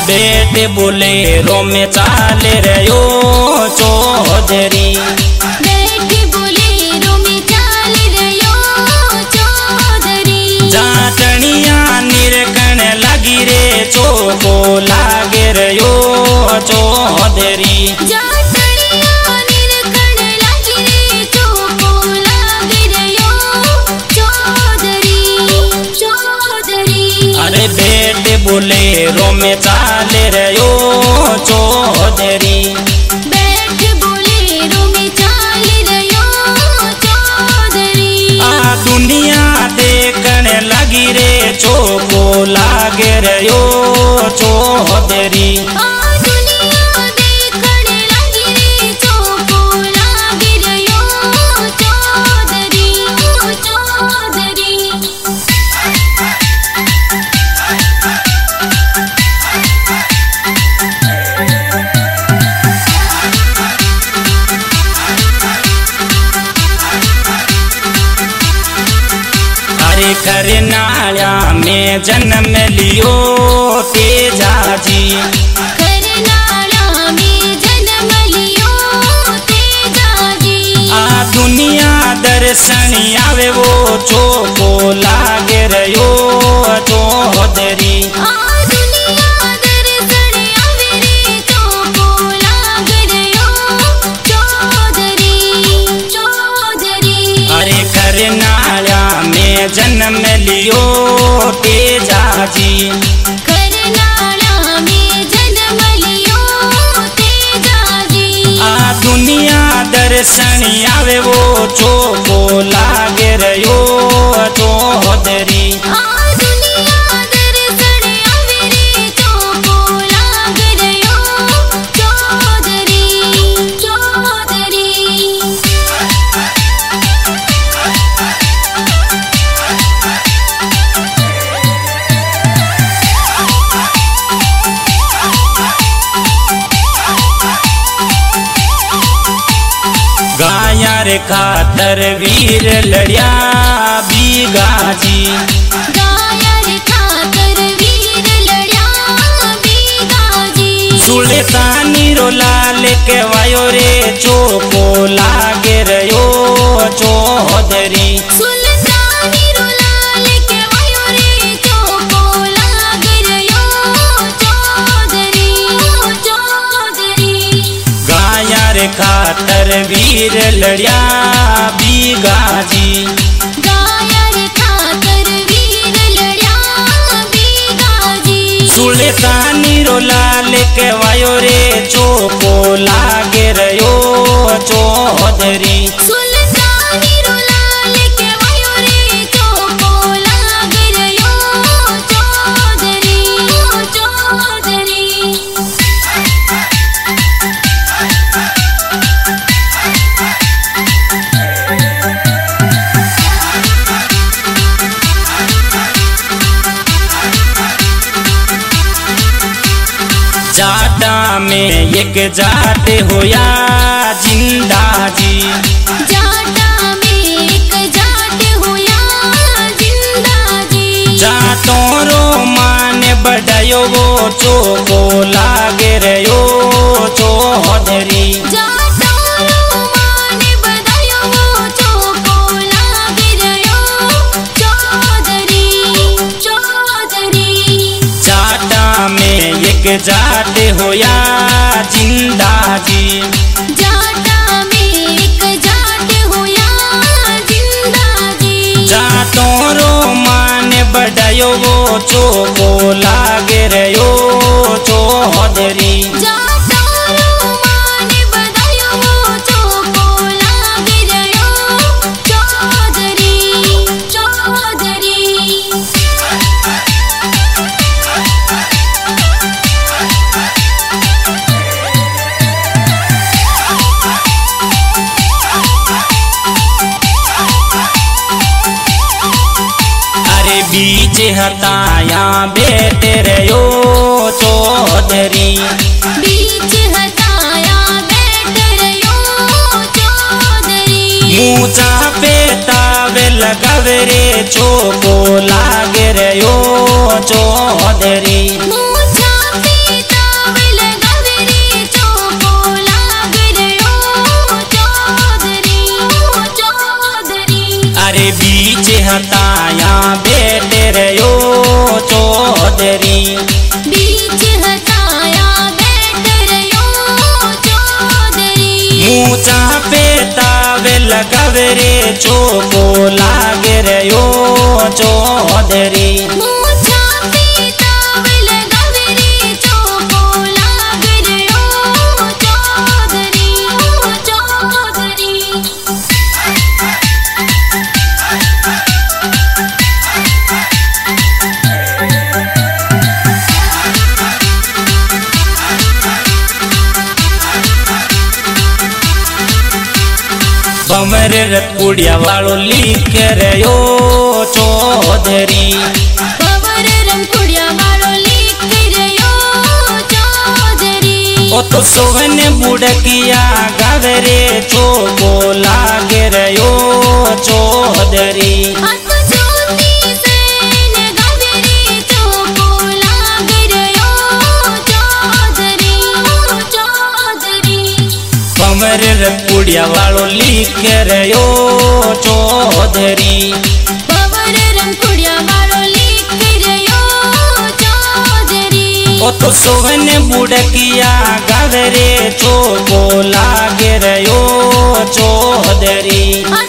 बेटे बोलेरो में चाले रयो चौधरी। बेटे बोलेरो में चाले रयो चौधरी। जाटनिया निरकण लगी रे चोको लागे रयो चौधरी। जाटनिया निरकण लगी रे चोको लागे रयो चौधरी चौधरी। अरे बेटे बोलेरो में चाले रयो चौधरी। बेटे बोलेरो में चाले रयो चौधरी। आ दुनिया देखण लगी रे चोको लागे रयो चौधरी। दुनिया देखण लगी रे चोको लागे रयो चौधरी चौधरी। अरे करनाळा में जन्म लियो तेजाजी। करनाळा में जन्म लियो तेजाजी। आ दुनिया दर्शन आवे वो चोको लागे रयो चौधरी। दुनिया दर्शन आवे रे चोको लागे रयो चौधरी चौधरी। अरे करनाळा में जन्म लियो तेजाजी। करनाळा में जन्म लियो तेजाजी। आ दुनिया दर्शन आवे वो चोको लागे रयो चौधरी। दुनिया दर्शन आवे रे चोको लागे रयो चौधरी चौधरी। गाया रे खातर वीर लड़िया बीगाजी। गाया रे खातर वीर लड़या बीगाजी। सुल्तानी रो लाल के वायो रे चोको लागे रयो चौधरी। सुल्तानी रो लाल के वायो रे चोको लागे रयो चौधरी चौधरी। गाया रे खातर वीर लड़िया बीगाजी। गाया रे खातर वीर लड़या बीगाजी। सुल्तानी रो लाल के वायो रे चोको लागे रयो चौधरी। सुल्तानी रो लाल के वायो रे चोको लागे रयो चौधरी चौधरी। जाटा में एक जाट होया जिंदा जी। जाटा में एक जाट होया जिंदा जी। जाटों रो मान बढ़ायो वो चोको लागे रयो चौधरी। जाटों रो मान बधायो वो चोको लागे रयो चौधरी चौधरी। जाटा में एक जाट होया जिंदा जी। जाटा में एक जाट होया जिंदा जी। जाटों रो मान बढ़ायो वो चोको लागे रयो चौधरी। जाटों रो मान बधायो वो चोको लागे रयो चौधरी चौधरी। अरे बीच हताया बेटे रयो चौधरी। बीच हताया बैठ रयो चौधरी। मूचा पे तावे लगावे रे चोको लागे रयो चौधरी। मूचा पे मारे बीच हताया बेटे रयो चौधरी बीच हताया बैठ रयो चौधरी ऊंचा पे तावे लगावे रे चोको लागे रयो चौधरी मूछा पे ताव लगावे रे चोको लाग रयो चौधरी चौधरी बमर रतपुड़िया वालो लिख रयो चौधरी पवर रंगुड़िया वालो लिख रयो चौधरी ओ तो सोवन बुड़किया गावे रे चोको लागे रयो चौधरी अत ज्योति सेन गावे रे चोको लाग रयो चौधरी चौधरी बमर रतपुड़िया वालो लिख रयो चौधरी पवर रंगुड़िया वालो लिख रयो चौधरी ओ तो सोवन बुड़किया गावे रे चोको लागे रयो चौधरी।